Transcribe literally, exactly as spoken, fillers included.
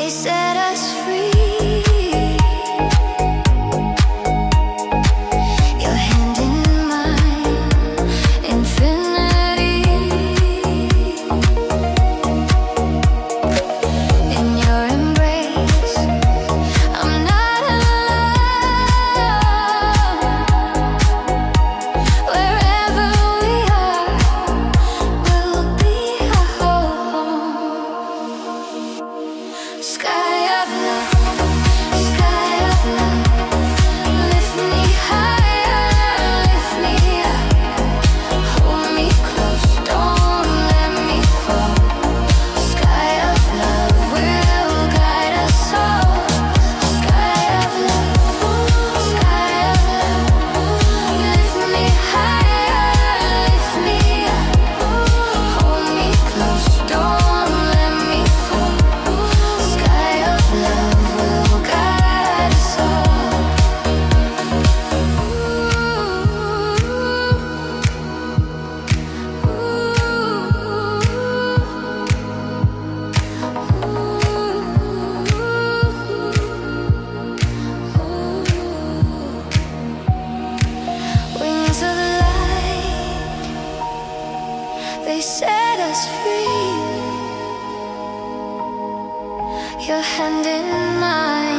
They set us free. Your hand in mine, infinity. In your embrace, I'm not alone. Wherever we are, we'll be home. Sky of love, sky of love. Lift me higher, lift me up. Hold me close, don't let me fall. Sky of love will guide us all. Sky of love, sky of love. Lift me higher, lift me up. Hold me close, don't let me fall. Sky of love will guide us all. Wings of light, they set us free. Your hand in mine.